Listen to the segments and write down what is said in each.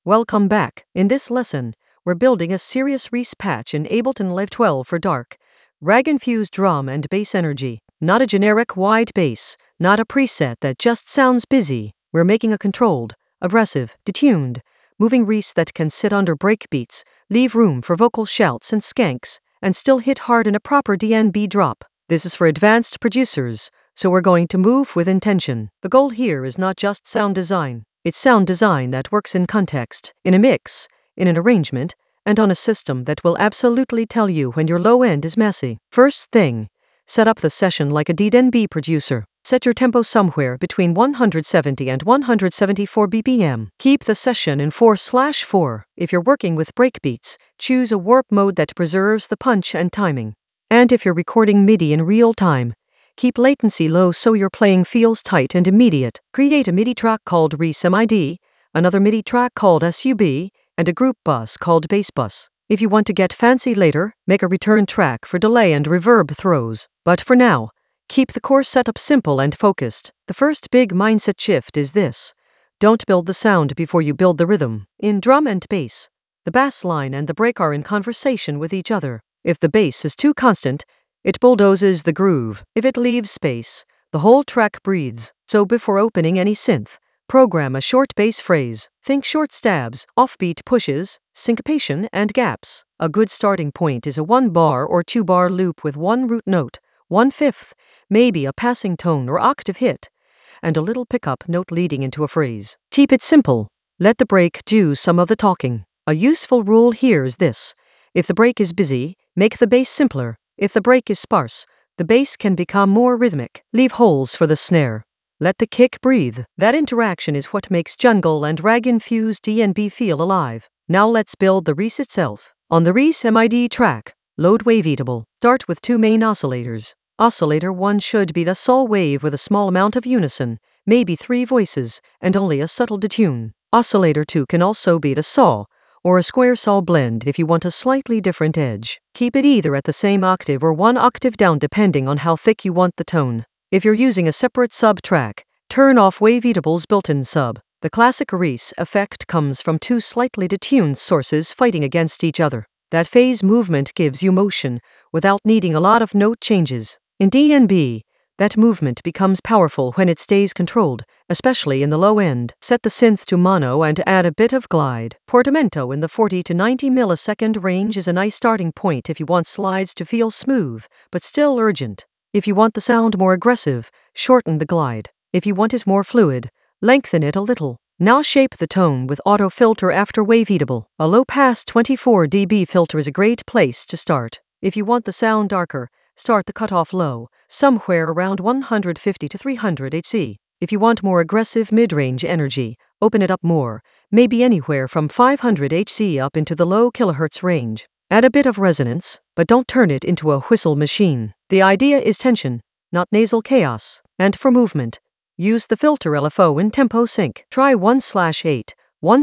Welcome back. In this lesson, we're building a serious Reese patch in Ableton Live 12 for dark, rag-infused drum and bass energy. Not a generic wide bass, not a preset that just sounds busy. We're making a controlled, aggressive, detuned, moving Reese that can sit under breakbeats, leave room for vocal shouts and skanks, and still hit hard in a proper DnB drop. This is for advanced producers, so we're going to move with intention. The goal here is not just sound design. It's sound design that works in context, in a mix, in an arrangement, and on a system that will absolutely tell you when your low end is messy. First thing, set up the session like a DnB producer. Set your tempo somewhere between 170 and 174 BPM. Keep the session in 4/4. If you're working with breakbeats, choose a warp mode that preserves the punch and timing. And if you're recording MIDI in real time, keep latency low so your playing feels tight and immediate. Create a MIDI track called Reese MID, another MIDI track called SUB, and a group bus called Bass Bus. If you want to get fancy later, make a return track for delay and reverb throws. But for now, keep the core setup simple and focused. The first big mindset shift is this: don't build the sound before you build the rhythm. In drum and bass, the bass line and the break are in conversation with each other. If the bass is too constant, it bulldozes the groove. If it leaves space, the whole track breathes. So before opening any synth, program a short bass phrase. Think short stabs, offbeat pushes, syncopation, and gaps. A good starting point is a 1-bar or 2-bar loop with one root note, 1/5, maybe a passing tone or octave hit, and a little pickup note leading into a phrase. Keep it simple. Let the break do some of the talking. A useful rule here is this: if the break is busy, make the bass simpler. If the break is sparse, the bass can become more rhythmic. Leave holes for the snare. Let the kick breathe. That interaction is what makes jungle and rag-infused DnB feel alive. Now let's build the Reese itself. On the Reese MID track, load Waveatable. Start with 2 main oscillators. Oscillator 1 should be the saw wave with a small amount of unison, maybe 3 voices, and only a subtle detune. Oscillator 2 can also be the saw, or a square saw blend if you want a slightly different edge. Keep it either at the same octave or 1 octave down depending on how thick you want the tone. If you're using a separate sub track, turn off Waveatable's built-in sub. The classic Reese effect comes from 2 slightly detuned sources fighting against each other. That phase movement gives you motion without needing a lot of note changes. In DnB, that movement becomes powerful when it stays controlled, especially in the low end. Set the synth to mono and add a bit of glide. Portamento in the 40 to 90 millisecond range is a nice starting point if you want slides to feel smooth, but still urgent. If you want the sound more aggressive, shorten the glide. If you want it more fluid, lengthen it a little. Now shape the tone with auto filter after Waveatable. A low-pass 24 dB filter is a great place to start. If you want the sound darker, start the cutoff low, somewhere around 150 to 300 Hz. If you want more aggressive mid-range energy, open it up more, maybe anywhere from 500 Hz up into the low kilohertz range. Add a bit of resonance, but don't turn it into a whistle machine. The idea is tension, not nasal chaos. And for movement, use the filter LFO in tempo sync. Try 1/8,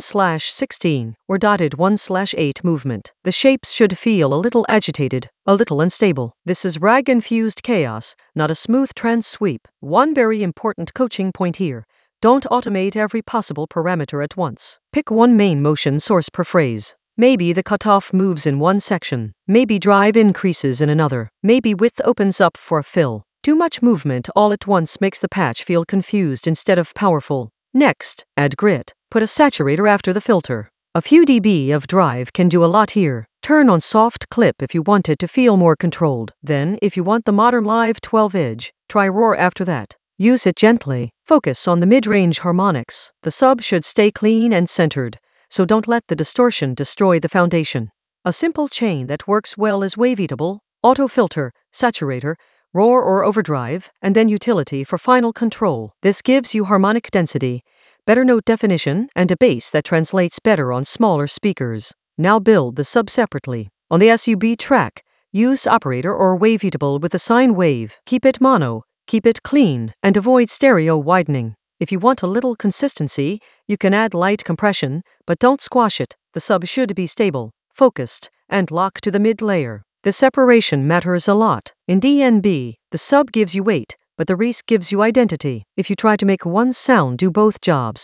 1/16, or dotted 1/8 movement. The shapes should feel a little agitated, a little unstable. This is rag-infused chaos, not a smooth trance sweep. One very important coaching point here: don't automate every possible parameter at once. Pick one main motion source per phrase. Maybe the cutoff moves in one section. Maybe drive increases in another. Maybe width opens up for a fill. Too much movement all at once makes the patch feel confused instead of powerful. Next, add grit. Put a saturator after the filter. A few dB of drive can do a lot here. Turn on soft clip if you want it to feel more controlled. Then, if you want the modern Live 12 edge, try roar after that. Use it gently. Focus on the mid-range harmonics. The sub should stay clean and centered, so don't let the distortion destroy the foundation. A simple chain that works well is Waveatable, auto filter, saturator, roar or overdrive, and then utility for final control. This gives you harmonic density, better note definition, and a bass that translates better on smaller speakers. Now build the sub separately. On the SUB track, use operator or Waveatable with a sine wave. Keep it mono, keep it clean, and avoid stereo widening. If you want a little consistency, you can add light compression, but don't squash it. The sub should be stable, focused, and locked to the mid layer. The separation matters a lot. In DnB, the sub gives you weight, but the Reese gives you identity. If you try to make one sound do both jobs,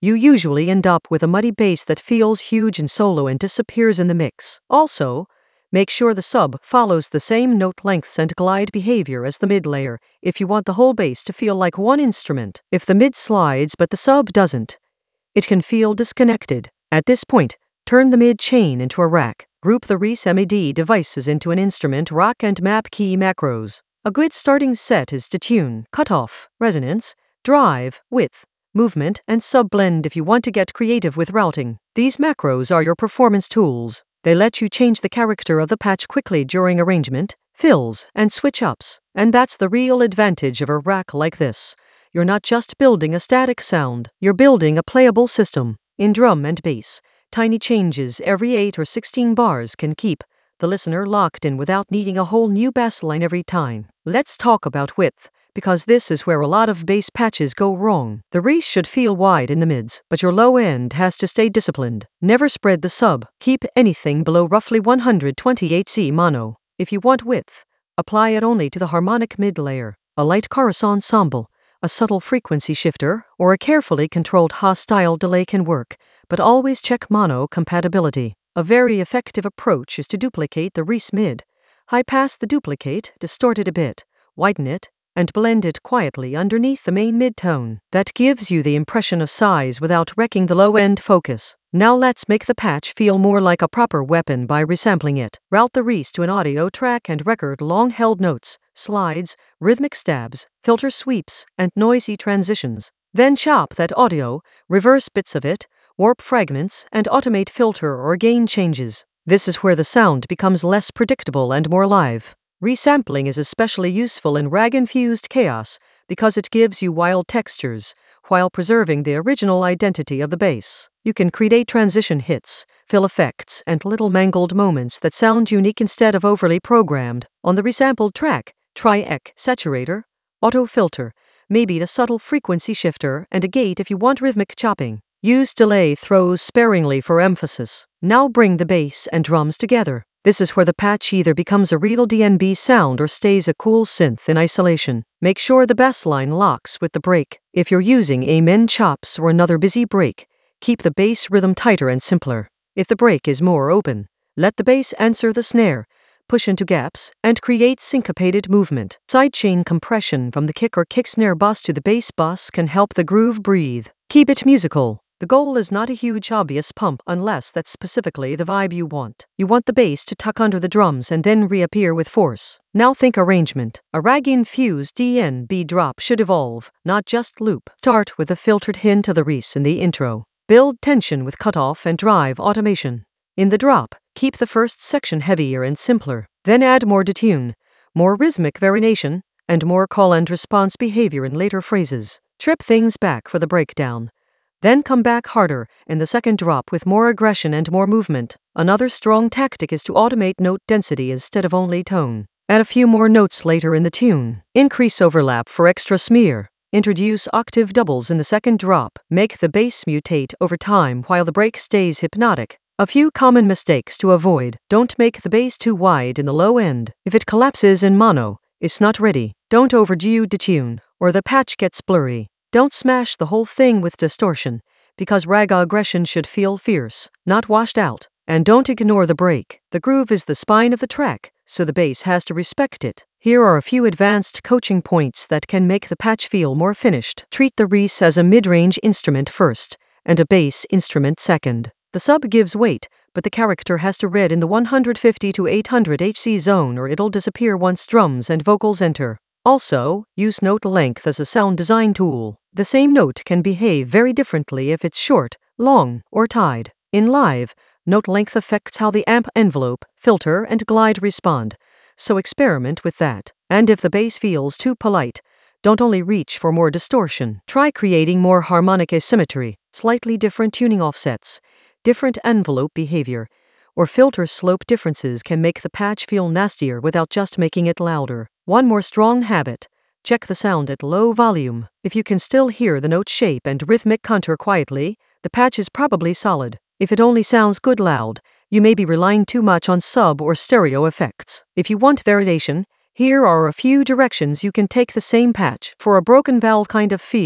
you usually end up with a muddy bass that feels huge in solo and disappears in the mix. Also, make sure the sub follows the same note lengths and glide behavior as the mid layer if you want the whole bass to feel like one instrument. If the mid slides but the sub doesn't, it can feel disconnected. At this point, turn the mid chain into a rack. Group the Reese MIDI devices into an instrument rack and map key macros. A good starting set is detune, cutoff, resonance, drive, width, movement, and sub-blend if you want to get creative with routing. These macros are your performance tools. They let you change the character of the patch quickly during arrangement, fills, and switch-ups. And that's the real advantage of a rack like this. You're not just building a static sound, you're building a playable system. In drum and bass, tiny changes every 8 or 16 bars can keep the listener locked in without needing a whole new bass line every time. Let's talk about width, because this is where a lot of bass patches go wrong. The Reese should feel wide in the mids, but your low end has to stay disciplined. Never spread the sub. Keep anything below roughly 120 Hz mono. If you want width, apply it only to the harmonic mid layer. A light chorus ensemble, a subtle frequency shifter, or a carefully controlled hostile delay can work, but always check mono compatibility. A very effective approach is to duplicate the Reese mid. High pass the duplicate, distort it a bit, widen it, and blend it quietly underneath the main mid-tone. That gives you the impression of size without wrecking the low-end focus. Now let's make the patch feel more like a proper weapon by resampling it. Route the Reese to an audio track and record long-held notes, slides, rhythmic stabs, filter sweeps, and noisy transitions. Then chop that audio, reverse bits of it, warp fragments, and automate filter or gain changes. This is where the sound becomes less predictable and more live. Resampling is especially useful in rag-infused chaos because it gives you wild textures while preserving the original identity of the bass. You can create transition hits, fill effects, and little mangled moments that sound unique instead of overly programmed. On the resampled track, try EQ, saturator, auto filter, maybe a subtle frequency shifter, and a gate if you want rhythmic chopping. Use delay throws sparingly for emphasis. Now bring the bass and drums together. This is where the patch either becomes a real DnB sound or stays a cool synth in isolation. Make sure the bass line locks with the break. If you're using amen chops or another busy break, keep the bass rhythm tighter and simpler. If the break is more open, let the bass answer the snare, push into gaps, and create syncopated movement. Sidechain compression from the kick or kick snare bus to the bass bus can help the groove breathe. Keep it musical. The goal is not a huge obvious pump unless that's specifically the vibe you want. You want the bass to tuck under the drums and then reappear with force. Now think arrangement. A rag-infused DnB drop should evolve, not just loop. Start with a filtered hint of the Reese in the intro. Build tension with cutoff and drive automation. In the drop, keep the first section heavier and simpler. Then add more detune, more rhythmic variation, and more call and response behavior in later phrases. Trip things back for the breakdown. Then come back harder in the second drop with more aggression and more movement. Another strong tactic is to automate note density instead of only tone. Add a few more notes later in the tune. Increase overlap for extra smear. Introduce octave doubles in the second drop. Make the bass mutate over time while the break stays hypnotic. A few common mistakes to avoid. Don't make the bass too wide in the low end. If it collapses in mono, it's not ready. Don't overdo detune, or the patch gets blurry. Don't smash the whole thing with distortion, because rag aggression should feel fierce, not washed out. And don't ignore the break. The groove is the spine of the track, so the bass has to respect it. Here are a few advanced coaching points that can make the patch feel more finished. Treat the Reese as a mid-range instrument first, and a bass instrument second. The sub gives weight, but the character has to read in the 150 to 800 Hz zone or it'll disappear once drums and vocals enter. Also, use note length as a sound design tool. The same note can behave very differently if it's short, long, or tied. In live, note length affects how the amp envelope, filter, and glide respond, so experiment with that. And if the bass feels too polite, don't only reach for more distortion. Try creating more harmonic asymmetry, slightly different tuning offsets, different envelope behavior, or filter slope differences can make the patch feel nastier without just making it louder. One more strong habit. Check the sound at low volume. If you can still hear the note shape and rhythmic contour quietly, the patch is probably solid. If it only sounds good loud, you may be relying too much on sub or stereo effects. If you want variation, here are a few directions you can take the same patch for a broken valve kind of feel,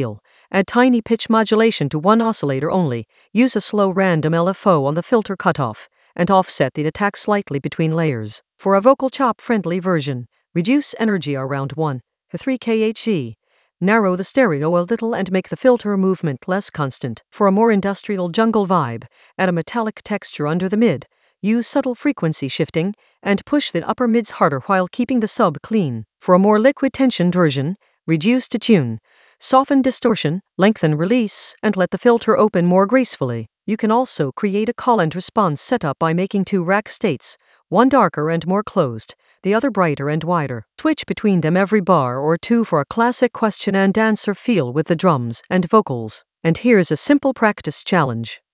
Add tiny pitch modulation to one oscillator only. Use a slow random LFO on the filter cutoff, and offset the attack slightly between layers. For a vocal chop-friendly version, reduce energy around 1 to 3 kHz. Narrow the stereo a little and make the filter movement less constant. For a more industrial jungle vibe, add a metallic texture under the mid. Use subtle frequency shifting, and push the upper mids harder while keeping the sub clean. For a more liquid tensioned version, reduce to tune. Soften distortion, lengthen release, and let the filter open more gracefully. You can also create a call and response setup by making 2 rack states, one darker and more closed, the other brighter and wider. Switch between them every bar or 2 for a classic question and answer feel with the drums and vocals. And here's a simple practice challenge.